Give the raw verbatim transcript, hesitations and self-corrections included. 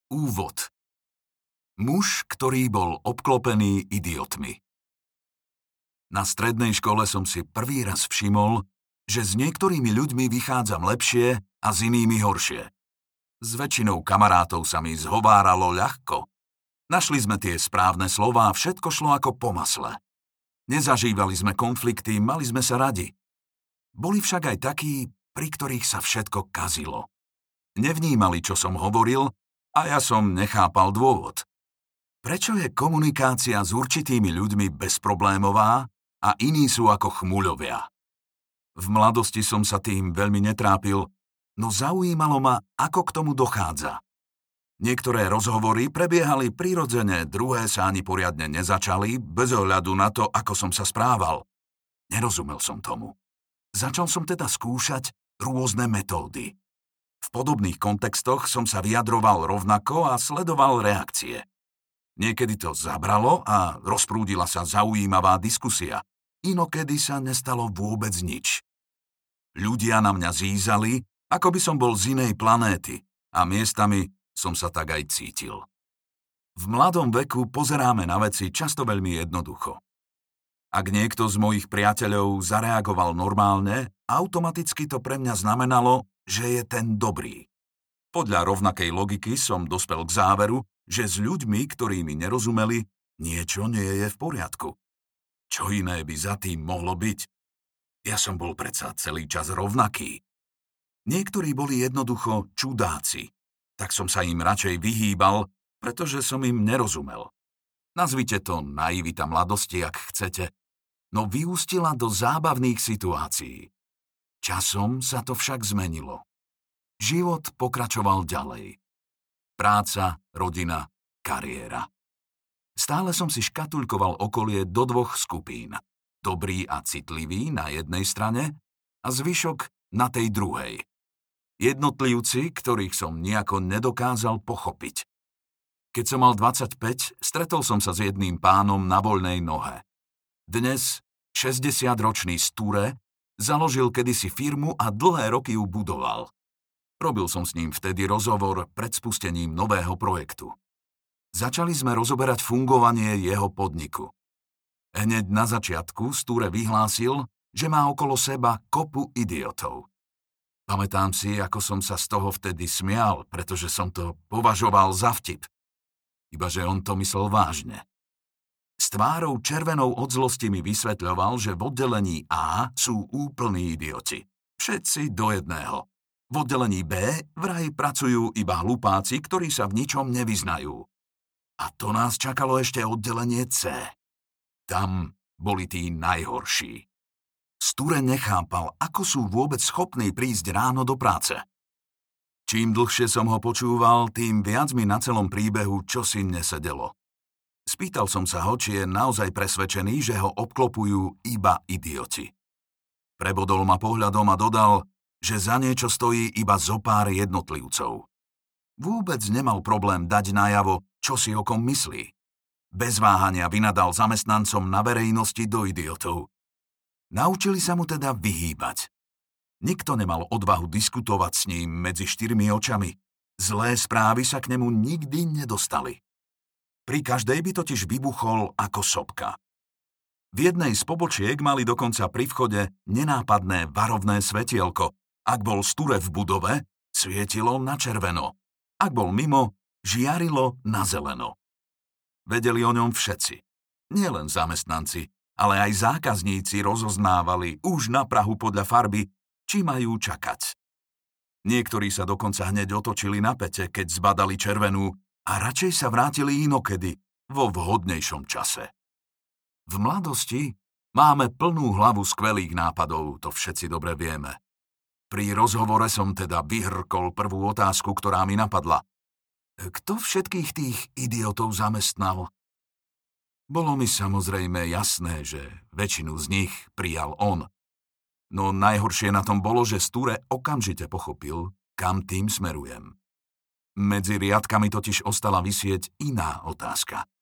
Úvod. Muž, ktorý bol obklopený idiotmi. Na strednej škole som si prvý raz všimol, že s niektorými ľuďmi vychádzam lepšie a s inými horšie. S väčšinou kamarátov sa mi zhováralo ľahko. Našli sme tie správne slová a všetko šlo ako po masle. Nezažívali sme konflikty, mali sme sa radi. Boli však aj takí, pri ktorých sa všetko kazilo. Nevnímali, čo som hovoril, a ja som nechápal dôvod. Prečo je komunikácia s určitými ľuďmi bezproblémová a iní sú ako chmuľovia? V mladosti som sa tým veľmi netrápil, no zaujímalo ma, ako k tomu dochádza. Niektoré rozhovory prebiehali prirodzene, druhé sa ani poriadne nezačali, bez ohľadu na to, ako som sa správal. Nerozumel som tomu. Začal som teda skúšať rôzne metódy. V podobných kontextoch som sa vyjadroval rovnako a sledoval reakcie. Niekedy to zabralo a rozprúdila sa zaujímavá diskusia. Inokedy sa nestalo vôbec nič. Ľudia na mňa zízali, ako by som bol z inej planéty, a miestami som sa tak aj cítil. V mladom veku pozeráme na veci často veľmi jednoducho. Ak niekto z mojich priateľov zareagoval normálne, automaticky to pre mňa znamenalo, že je ten dobrý. Podľa rovnakej logiky som dospel k záveru, že s ľuďmi, ktorí mi nerozumeli, niečo nie je v poriadku. Čo iné by za tým mohlo byť? Ja som bol predsa celý čas rovnaký. Niektorí boli jednoducho čudáci, tak som sa im radšej vyhýbal, pretože som im nerozumel. Nazvite to naivita mladosti, ak chcete, no vyústila do zábavných situácií. Časom sa to však zmenilo. Život pokračoval ďalej. Práca, rodina, kariéra. Stále som si škatuľkoval okolie do dvoch skupín. Dobrý a citlivý na jednej strane a zvyšok na tej druhej. Jednotlivci, ktorých som nejako nedokázal pochopiť. Keď som mal dvadsaťpäť, stretol som sa s jedným pánom na voľnej nohe. Dnes, šesťdesiatročný Sture, založil kedysi firmu a dlhé roky ju budoval. Robil som s ním vtedy rozhovor pred spustením nového projektu. Začali sme rozoberať fungovanie jeho podniku. Hneď na začiatku Sture vyhlásil, že má okolo seba kopu idiotov. Pamätám si, ako som sa z toho vtedy smial, pretože som to považoval za vtip. Ibaže on to myslel vážne. S tvárou červenou od zlosti mi vysvetľoval, že v oddelení A sú úplní idioti. Všetci do jedného. V oddelení B vraj pracujú iba hlupáci, ktorí sa v ničom nevyznajú. A to nás čakalo ešte oddelenie C. Tam boli tí najhorší. Sture nechápal, ako sú vôbec schopní prísť ráno do práce. Čím dlhšie som ho počúval, tým viac mi na celom príbehu čosi nesedelo. Spýtal som sa ho, či je naozaj presvedčený, že ho obklopujú iba idioti. Prebodol ma pohľadom a dodal, že za niečo stojí iba zopár jednotlivcov. Vôbec nemal problém dať najavo, čo si o kom myslí. Bez váhania vynadal zamestnancom na verejnosti do idiotov. Naučili sa mu teda vyhýbať. Nikto nemal odvahu diskutovať s ním medzi štyrmi očami. Zlé správy sa k nemu nikdy nedostali. Pri každej by totiž vybuchol ako sopka. V jednej z pobočiek mali dokonca pri vchode nenápadné varovné svetielko. Ak bol Sture v budove, svietilo na červeno. Ak bol mimo, žiarilo na zeleno. Vedeli o ňom všetci. Nielen zamestnanci, ale aj zákazníci rozoznávali už na prahu podľa farby, či majú čakať. Niektorí sa dokonca hneď otočili na päte, keď zbadali červenú a radšej sa vrátili inokedy, vo vhodnejšom čase. V mladosti máme plnú hlavu skvelých nápadov, to všetci dobre vieme. Pri rozhovore som teda vyhrkol prvú otázku, ktorá mi napadla. Kto všetkých tých idiotov zamestnal? Bolo mi samozrejme jasné, že väčšinu z nich prijal on. No najhoršie na tom bolo, že Sture okamžite pochopil, kam tým smerujem. Medzi riadkami totiž ostala visieť iná otázka.